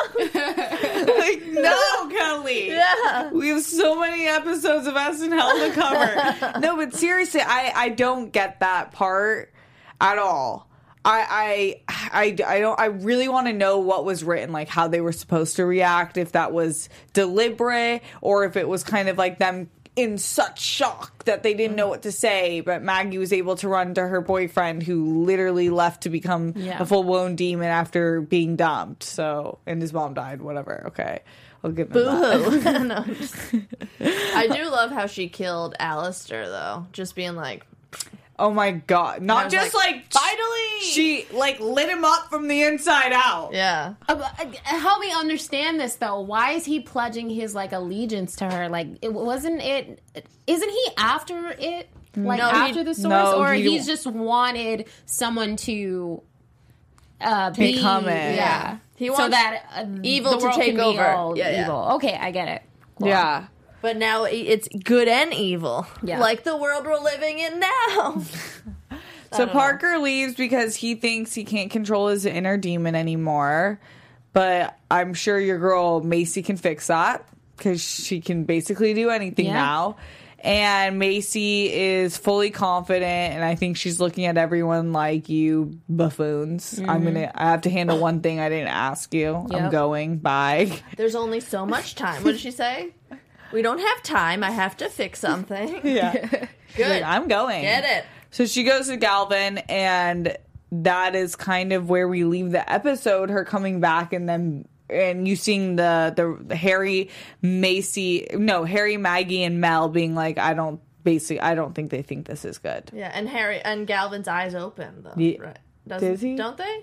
[SPEAKER 2] Like, no, Kelly.
[SPEAKER 4] Yeah.
[SPEAKER 2] We have so many episodes of S N L to cover. No, but seriously, I, I don't get that part at all. I I I, I don't I really want to know what was written, like how they were supposed to react, if that was deliberate or if it was kind of like them in such shock that they didn't know what to say, but Maggie was able to run to her boyfriend who literally left to become
[SPEAKER 5] Yeah.
[SPEAKER 2] a full-blown demon after being dumped. So, and his mom died, whatever. Okay. I'll give them that.
[SPEAKER 4] Boo-hoo. No, I'm just- I do love how she killed Alistair, though. Just being like,
[SPEAKER 2] Oh my god!
[SPEAKER 4] I
[SPEAKER 2] Not
[SPEAKER 4] was
[SPEAKER 2] just
[SPEAKER 4] like,
[SPEAKER 2] like,
[SPEAKER 4] finally!
[SPEAKER 2] she like lit him up from the inside out.
[SPEAKER 4] Yeah.
[SPEAKER 5] Uh, uh, help me understand this though. Why is he pledging his like allegiance to her? Like, it wasn't it? Isn't he after it? Like
[SPEAKER 4] No, he-
[SPEAKER 5] after the source,
[SPEAKER 2] no,
[SPEAKER 5] or
[SPEAKER 2] he-
[SPEAKER 5] he's just wanted someone to uh, be,
[SPEAKER 2] Become it.
[SPEAKER 5] Yeah,
[SPEAKER 4] He
[SPEAKER 5] so
[SPEAKER 4] wants
[SPEAKER 5] that uh,
[SPEAKER 4] evil
[SPEAKER 5] the
[SPEAKER 4] to
[SPEAKER 5] world
[SPEAKER 4] take
[SPEAKER 5] can be
[SPEAKER 4] over.
[SPEAKER 5] all
[SPEAKER 4] Yeah, yeah.
[SPEAKER 5] evil. Okay, I get it. Cool.
[SPEAKER 2] Yeah.
[SPEAKER 4] But now it's good and evil.
[SPEAKER 5] Yeah.
[SPEAKER 4] Like the world we're living in now.
[SPEAKER 2] So
[SPEAKER 4] don't
[SPEAKER 2] Parker leaves because he thinks he can't control his inner demon anymore. But I'm sure your girl Macy can fix that because she can basically do anything
[SPEAKER 5] Yeah.
[SPEAKER 2] now. And Macy is fully confident, and I think she's looking at everyone like, you buffoons.
[SPEAKER 5] Mm-hmm.
[SPEAKER 2] I'm gonna. I have to handle one thing I didn't ask you. I'm
[SPEAKER 5] Yep.
[SPEAKER 2] going. Bye.
[SPEAKER 4] There's only so much time. What did she say? We don't have time. I have to fix something.
[SPEAKER 2] Yeah.
[SPEAKER 4] Good.
[SPEAKER 2] I'm going.
[SPEAKER 4] Get it.
[SPEAKER 2] So she goes to Galvin, and that is kind of where we leave the episode. Her coming back, and then and you seeing the the, the Harry, Macy, no Harry, Maggie, and Mel being like, I don't basically, I don't think they think this is good.
[SPEAKER 4] Yeah, and Harry and Galvin's eyes open though.
[SPEAKER 2] Ye-
[SPEAKER 4] Right? Doesn't,
[SPEAKER 2] Does he?
[SPEAKER 4] Don't they?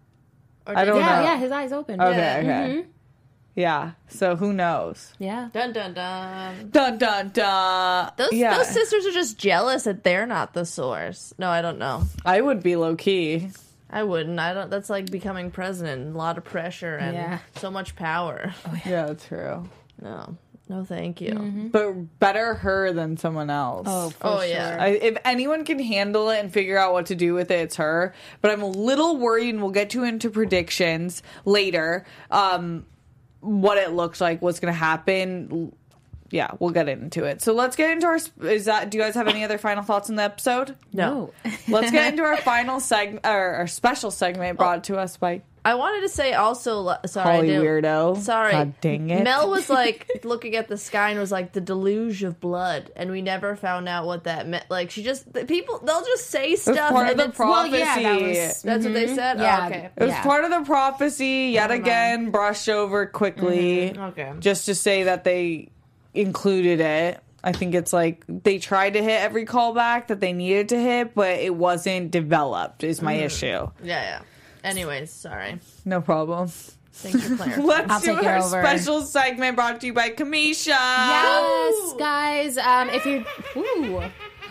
[SPEAKER 4] Or
[SPEAKER 2] I
[SPEAKER 4] did-
[SPEAKER 2] don't
[SPEAKER 5] Yeah,
[SPEAKER 2] know.
[SPEAKER 5] yeah, his eyes open.
[SPEAKER 2] Okay,
[SPEAKER 4] Yeah.
[SPEAKER 2] okay, yeah. So who knows?
[SPEAKER 5] Yeah.
[SPEAKER 4] Dun dun dun.
[SPEAKER 2] Dun dun dun.
[SPEAKER 4] Those
[SPEAKER 2] yeah.
[SPEAKER 4] those sisters are just jealous that they're not the source. No, I don't know.
[SPEAKER 2] I would be low key.
[SPEAKER 4] I wouldn't. I don't. That's like becoming president. A lot of pressure and
[SPEAKER 5] Yeah.
[SPEAKER 4] so much power.
[SPEAKER 2] Yeah, true.
[SPEAKER 4] No, no, thank you.
[SPEAKER 2] But better her than someone else.
[SPEAKER 5] Oh, for
[SPEAKER 4] Oh,
[SPEAKER 5] sure.
[SPEAKER 4] yeah.
[SPEAKER 2] I, if anyone can handle it and figure out what to do with it, it's her. But I'm a little worried, and we'll get to into predictions later. Um, what it looks like, what's going to happen. Yeah, we'll get into it. So let's get into our. Is that? Do you guys have any other final thoughts on the episode?
[SPEAKER 4] No.
[SPEAKER 2] Let's get into our final segment, or our special segment brought to us by
[SPEAKER 4] I wanted to say also. lo- Sorry, I
[SPEAKER 2] Holly
[SPEAKER 4] didn't-
[SPEAKER 2] Weirdo.
[SPEAKER 4] Sorry,
[SPEAKER 2] God dang it.
[SPEAKER 4] Mel was like looking at the sky and was like the deluge of blood, and we never found out what that meant. Like she just the people they'll just say
[SPEAKER 2] It was
[SPEAKER 4] stuff.
[SPEAKER 2] part of
[SPEAKER 4] and
[SPEAKER 2] the
[SPEAKER 4] it's-
[SPEAKER 2] prophecy.
[SPEAKER 5] Well, yeah, that was-
[SPEAKER 4] That's what they said.
[SPEAKER 5] Yeah.
[SPEAKER 4] Oh, okay.
[SPEAKER 2] It was
[SPEAKER 5] Yeah.
[SPEAKER 2] part of the prophecy, yet again, brushed over quickly.
[SPEAKER 4] Okay.
[SPEAKER 2] Just to say that they included it. I think it's like they tried to hit every callback that they needed to hit, but it wasn't developed, is my issue.
[SPEAKER 4] Yeah, yeah. Anyways, sorry.
[SPEAKER 2] No problem.
[SPEAKER 4] Thanks for clarifying.
[SPEAKER 2] Let's
[SPEAKER 5] I'll
[SPEAKER 2] do
[SPEAKER 5] take it
[SPEAKER 2] our
[SPEAKER 5] over.
[SPEAKER 2] special segment brought to you by Kamisha.
[SPEAKER 5] Yes, guys. Um, if you're, ooh,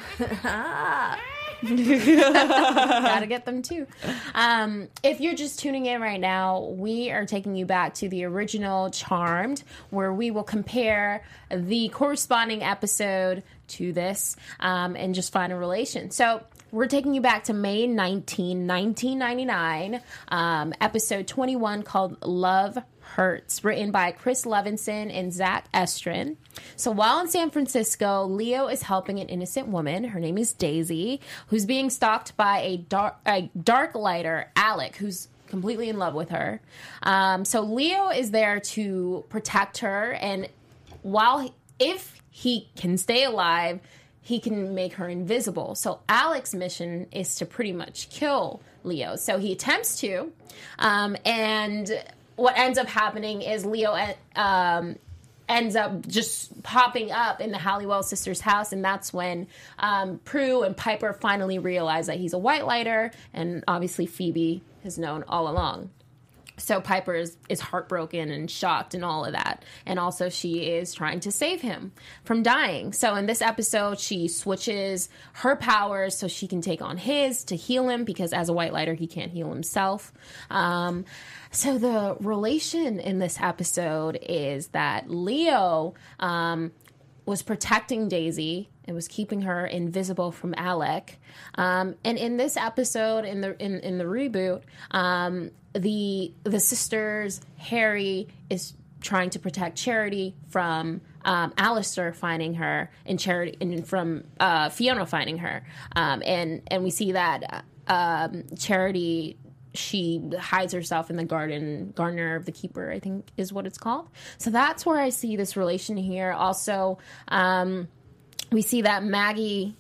[SPEAKER 5] gotta get them too. Um, if you're just tuning in right now, we are taking you back to the original Charmed, where we will compare the corresponding episode to this um, and just find a relation. So we're taking you back to May nineteenth, nineteen ninety-nine, um, episode twenty-one called Love Hurts, written by Chris Levinson and Zach Estrin. So while in San Francisco, Leo is helping an innocent woman, her name is Daisy, who's being stalked by a dark, a dark lighter, Alec, who's completely in love with her. Um, so Leo is there to protect her, and while if he can stay alive, he can make her invisible. So Alec's mission is to pretty much kill Leo. So he attempts to, um, and what ends up happening is Leo um, ends up just popping up in the Halliwell sisters' house, and that's when um, Prue and Piper finally realize that he's a white lighter, and obviously Phoebe has known all along. So Piper is, is heartbroken and shocked and all of that. And also she is trying to save him from dying. So in this episode, she switches her powers so she can take on his to heal him, because as a white lighter, he can't heal himself. Um, so the relation in this episode is that Leo um, was protecting Daisy and was keeping her invisible from Alec. Um, and in this episode, in the in, in the reboot, um, the the sisters, Harry is trying to protect Charity from um, Alistair finding her, and Charity and from uh, Fiona finding her. Um, and and we see that um, Charity, she hides herself in the garden, Gardener of the Keeper, I think is what it's called. So that's where I see this relation here. Also, um, we see that Maggie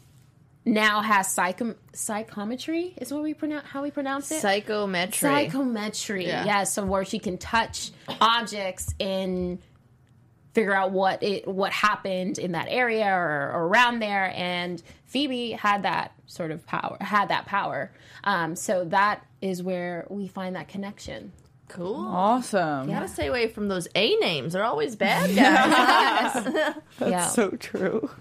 [SPEAKER 5] now has psychom- psychometry, is what we pronounce, how we pronounce it?
[SPEAKER 4] Psychometry.
[SPEAKER 5] Psychometry,
[SPEAKER 4] Yeah.
[SPEAKER 5] yeah. So where she can touch objects in figure out what it what happened in that area or, or around there. And Phoebe had that sort of power, had that power. Um, so that is where we find that connection.
[SPEAKER 4] Cool.
[SPEAKER 2] Awesome.
[SPEAKER 4] You gotta stay away from those A names. They're always bad guys.
[SPEAKER 2] That's
[SPEAKER 5] Yeah.
[SPEAKER 2] so true.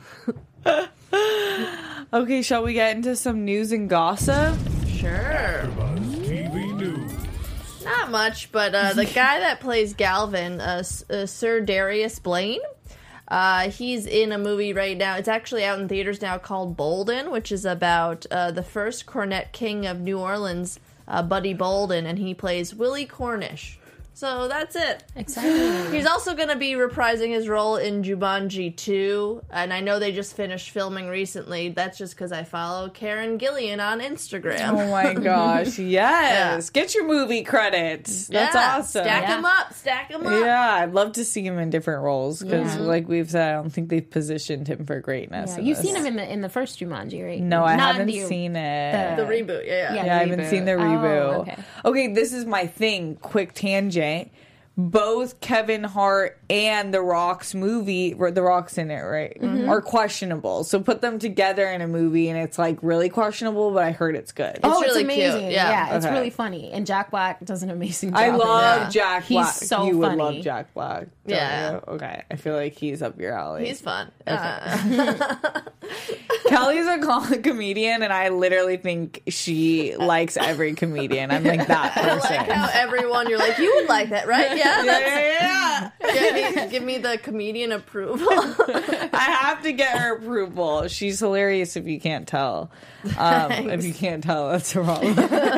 [SPEAKER 2] Okay, shall we get into some news and gossip?
[SPEAKER 4] Sure.
[SPEAKER 6] T V News.
[SPEAKER 4] Not much, but uh, the guy that plays Galvin, uh, S- uh, Sir Darius Blaine, uh, he's in a movie right now. It's actually out in theaters now called Bolden, which is about uh, the first Cornet King of New Orleans, uh, Buddy Bolden, and he plays Willie Cornish. So that's it.
[SPEAKER 5] Exciting.
[SPEAKER 4] He's also going to be reprising his role in Jumanji two, and I know they just finished filming recently. That's just because I follow Karen Gillian on Instagram.
[SPEAKER 2] Oh my gosh, yes. Get your movie credits. That's
[SPEAKER 4] Yeah,
[SPEAKER 2] awesome.
[SPEAKER 4] Stack
[SPEAKER 5] Yeah.
[SPEAKER 4] them up, stack them up.
[SPEAKER 2] Yeah, I'd love to see him in different roles because,
[SPEAKER 5] Yeah.
[SPEAKER 2] like we've said, I don't think they've positioned him for greatness.
[SPEAKER 5] Yeah,
[SPEAKER 2] in
[SPEAKER 5] you've
[SPEAKER 2] this.
[SPEAKER 5] seen him in the in the first Jumanji, right?
[SPEAKER 2] No, I
[SPEAKER 5] Not in
[SPEAKER 2] haven't
[SPEAKER 5] the-
[SPEAKER 2] seen it.
[SPEAKER 4] The reboot, yeah.
[SPEAKER 5] Yeah.
[SPEAKER 2] Yeah, I haven't
[SPEAKER 5] reboot.
[SPEAKER 2] seen the
[SPEAKER 5] Oh,
[SPEAKER 2] reboot.
[SPEAKER 5] okay.
[SPEAKER 2] Okay, this is my thing. Quick tangent. Both Kevin Hart and The Rock's movie, The Rock's in it, right,
[SPEAKER 5] Mm-hmm.
[SPEAKER 2] are questionable. So put them together in a movie, and it's like really questionable. But I heard it's good.
[SPEAKER 5] Oh, it's
[SPEAKER 4] really cute,
[SPEAKER 5] amazing.
[SPEAKER 4] yeah.
[SPEAKER 5] Yeah, it's
[SPEAKER 2] Okay.
[SPEAKER 5] really funny. And Jack Black does an amazing job.
[SPEAKER 2] I
[SPEAKER 5] in
[SPEAKER 2] love
[SPEAKER 5] that.
[SPEAKER 2] Jack
[SPEAKER 5] He's
[SPEAKER 2] Black.
[SPEAKER 5] so
[SPEAKER 2] you would
[SPEAKER 5] funny.
[SPEAKER 2] love Jack Black. don't
[SPEAKER 4] Yeah.
[SPEAKER 2] you? Okay. I feel like he's up your alley.
[SPEAKER 4] He's fun. Uh,
[SPEAKER 2] Kelly's a com- comedian, and I literally think she likes every comedian. I'm like that
[SPEAKER 4] I
[SPEAKER 2] person.
[SPEAKER 4] like how everyone, you're like, you would like that, right? Yeah.
[SPEAKER 2] yeah, yeah, yeah.
[SPEAKER 4] Give me, give me the comedian approval.
[SPEAKER 2] I have to get her approval. She's hilarious if you can't tell. Um, if you can't tell, that's wrong.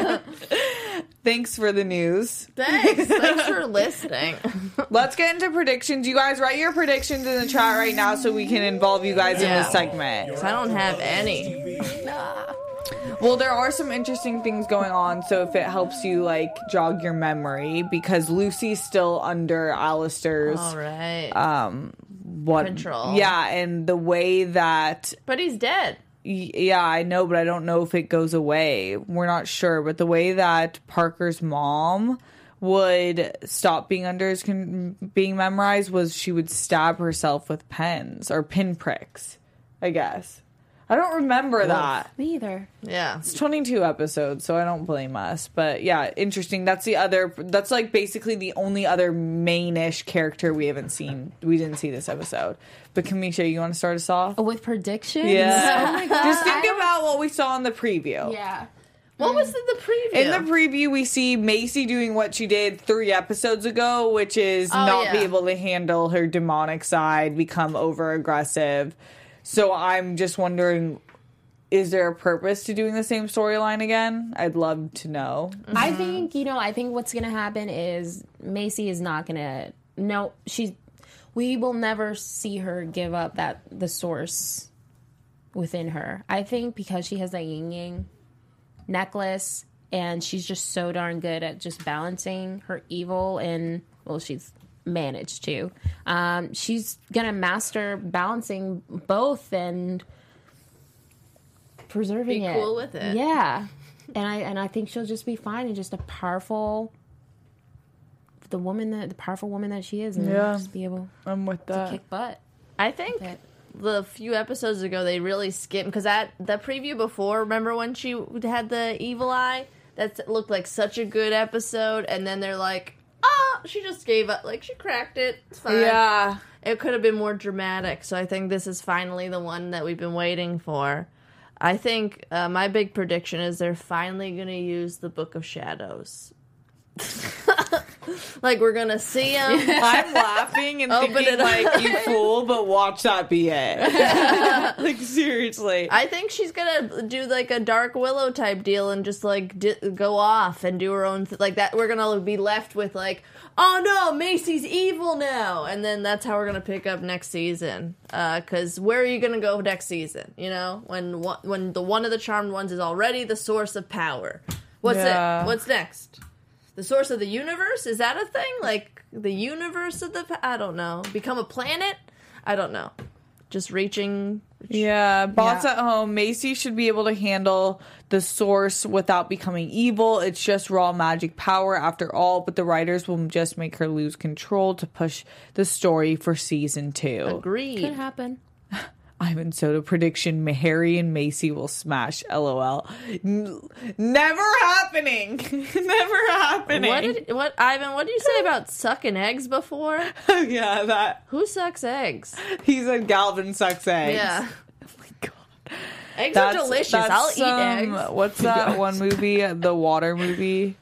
[SPEAKER 2] Thanks for the news.
[SPEAKER 4] Thanks. Thanks for listening.
[SPEAKER 2] Let's get into predictions. You guys write your predictions in the chat right now so we can involve you guys in
[SPEAKER 4] Yeah.
[SPEAKER 2] this segment.
[SPEAKER 4] 'Cause I don't have any.
[SPEAKER 2] Well, there are some interesting things going on, so if it helps you, like, jog your memory, because Lucy's still under Alistair's,
[SPEAKER 4] All right.
[SPEAKER 2] um, what,
[SPEAKER 4] Control.
[SPEAKER 2] Yeah, and the way that,
[SPEAKER 4] But he's dead.
[SPEAKER 2] y- yeah, I know, but I don't know if it goes away. We're not sure, but the way that Parker's mom would stop being under his con- being memorized was she would stab herself with pens or pinpricks, I guess. I don't remember that.
[SPEAKER 5] Me either.
[SPEAKER 4] Yeah.
[SPEAKER 2] It's twenty-two episodes, so I don't blame us. But yeah, interesting. That's the other, that's like basically the only other main-ish character we haven't seen. We didn't see this episode. But Kamisha, you want to start us off?
[SPEAKER 5] With predictions?
[SPEAKER 2] Yeah.
[SPEAKER 5] Oh my god.
[SPEAKER 2] Just think about what we saw in the preview.
[SPEAKER 5] Yeah.
[SPEAKER 4] What was in the preview?
[SPEAKER 2] In the preview, we see Macy doing what she did three episodes ago, which is
[SPEAKER 4] Oh,
[SPEAKER 2] not
[SPEAKER 4] yeah.
[SPEAKER 2] be able to handle her demonic side, become over-aggressive. So I'm just wondering, is there a purpose to doing the same storyline again? I'd love to know.
[SPEAKER 5] I think, you know, I think what's going to happen is Macy is not going to, no, she's, we will never see her give up that, the source within her. I think because she has that yin yang necklace and she's just so darn good at just balancing her evil and, well, she's managed to. Um, she's going to master balancing both and preserving
[SPEAKER 4] Be
[SPEAKER 5] it.
[SPEAKER 4] cool with it.
[SPEAKER 5] Yeah. And I and I think she'll just be fine and just a powerful the woman that the powerful woman that she is and
[SPEAKER 2] Yeah.
[SPEAKER 5] just be able
[SPEAKER 2] I'm with
[SPEAKER 5] to
[SPEAKER 2] that.
[SPEAKER 5] kick butt.
[SPEAKER 4] I think
[SPEAKER 5] That-
[SPEAKER 4] the few episodes ago they really skimmed because that the preview before. Remember when she had the evil eye? That looked like such a good episode, and then they're like, "Oh, she just gave up. Like she cracked it. It's fine."
[SPEAKER 2] Yeah.
[SPEAKER 4] It could have been more dramatic. So I think this is finally the one that we've been waiting for. I think uh, my big prediction is they're finally going to use the Book of Shadows. Like we're gonna see him.
[SPEAKER 2] I'm laughing and
[SPEAKER 4] Open
[SPEAKER 2] thinking,
[SPEAKER 4] it up.
[SPEAKER 2] like, you fool, but watch that be it. Like, seriously.
[SPEAKER 4] I think she's gonna do like a Dark Willow type deal and just like di- go off and do her own th- like that. We're gonna be left with like, oh no, Macy's evil now, and then that's how we're gonna pick up next season. Because where are you gonna go next season? You know, when one, when the one of the charmed ones is already the source of power. What's
[SPEAKER 2] Yeah.
[SPEAKER 4] it? What's next? The source of the universe? Is that a thing? Like the universe of the? pa- I don't know. Become a planet? I don't know. just reaching.
[SPEAKER 2] Yeah, boss
[SPEAKER 4] Yeah.
[SPEAKER 2] at home. Macy should be able to handle the source without becoming evil. It's just raw magic power after all, but the writers will just make her lose control to push the story for season two.
[SPEAKER 4] Agreed.
[SPEAKER 5] Could happen.
[SPEAKER 2] Ivan Soto prediction: Harry and Macy will smash. LOL. N- never happening. Never happening.
[SPEAKER 4] What did what Ivan? What did you say about sucking eggs before?
[SPEAKER 2] yeah, that
[SPEAKER 4] Who sucks eggs?
[SPEAKER 2] he said Galvin sucks eggs.
[SPEAKER 4] Yeah,
[SPEAKER 2] Oh my god.
[SPEAKER 4] eggs
[SPEAKER 2] That's,
[SPEAKER 4] are delicious.
[SPEAKER 2] that's
[SPEAKER 4] I'll
[SPEAKER 2] some-
[SPEAKER 4] eat eggs.
[SPEAKER 2] What's that one movie? The water movie?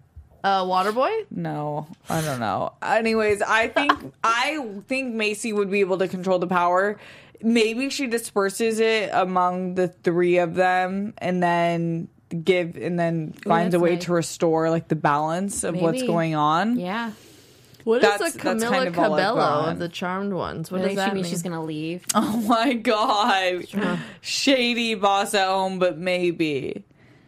[SPEAKER 4] Uh, Waterboy.
[SPEAKER 2] No, I don't know. Anyways, I think I think Macy would be able to control the power. Maybe she disperses it among the three of them, and then give, and then finds a
[SPEAKER 5] that's
[SPEAKER 2] way
[SPEAKER 5] nice.
[SPEAKER 2] to restore like the balance of what's
[SPEAKER 5] Maybe.
[SPEAKER 2] going on.
[SPEAKER 5] Yeah.
[SPEAKER 4] What is
[SPEAKER 2] That's-
[SPEAKER 4] the
[SPEAKER 2] that's
[SPEAKER 4] Camilla
[SPEAKER 2] kind of all I've
[SPEAKER 4] Cabello
[SPEAKER 2] got.
[SPEAKER 4] of the Charmed ones? What
[SPEAKER 5] What
[SPEAKER 4] does that
[SPEAKER 5] mean?
[SPEAKER 4] mean?
[SPEAKER 5] She's gonna leave.
[SPEAKER 2] Oh my god, shady boss at home, but maybe.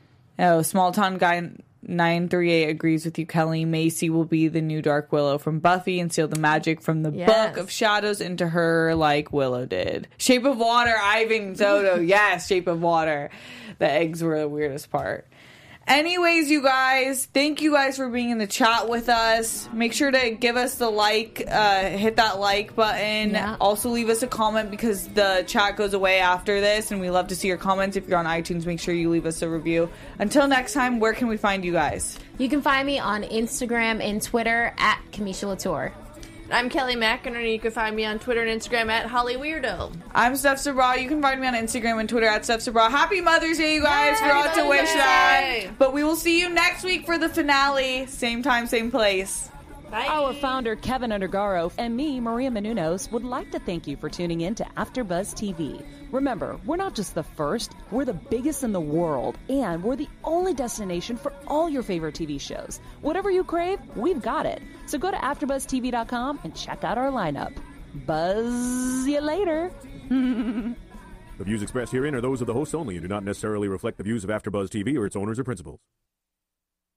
[SPEAKER 2] Oh, small town guy. nine three eight agrees with you, Kelly. Macy will be the new Dark Willow from Buffy and steal the magic from the
[SPEAKER 4] Yes.
[SPEAKER 2] Book of Shadows into her like Willow did. Shape of Water, Ivan Soto. Yes, Shape of Water. The eggs were the weirdest part. Anyways, you guys, thank you guys for being in the chat with us. Make sure to give us the like, uh, hit that like button.
[SPEAKER 5] Yeah.
[SPEAKER 2] Also, leave us a comment because the chat goes away after this, and we love to see your comments. If you're on iTunes, make sure you leave us a review. Until next time, where can we find you guys?
[SPEAKER 5] You can find me on Instagram and Twitter at Kamisha Latour.
[SPEAKER 4] I'm Kelly McInerney. You can find me on Twitter and Instagram at Holly Weirdo.
[SPEAKER 2] I'm Steph Sabra. You can find me on Instagram and Twitter at Steph Sabra. Happy Mother's Day, you guys.
[SPEAKER 4] Yay,
[SPEAKER 2] Forgot to
[SPEAKER 4] Happy
[SPEAKER 2] wish
[SPEAKER 4] Mother's
[SPEAKER 2] that.
[SPEAKER 4] Day.
[SPEAKER 2] But we will see you next week for the finale. Same time, same place.
[SPEAKER 4] Bye.
[SPEAKER 7] Our founder, Kevin Undergaro, and me, Maria Menounos, would like to thank you for tuning in to AfterBuzz T V. Remember, we're not just the first, we're the biggest in the world, and we're the only destination for all your favorite T V shows. Whatever you crave, we've got it. So go to after buzz T V dot com and check out our lineup. Buzz you later.
[SPEAKER 6] The views expressed herein are those of the hosts only and do not necessarily reflect the views of AfterBuzz T V or its owners or principals.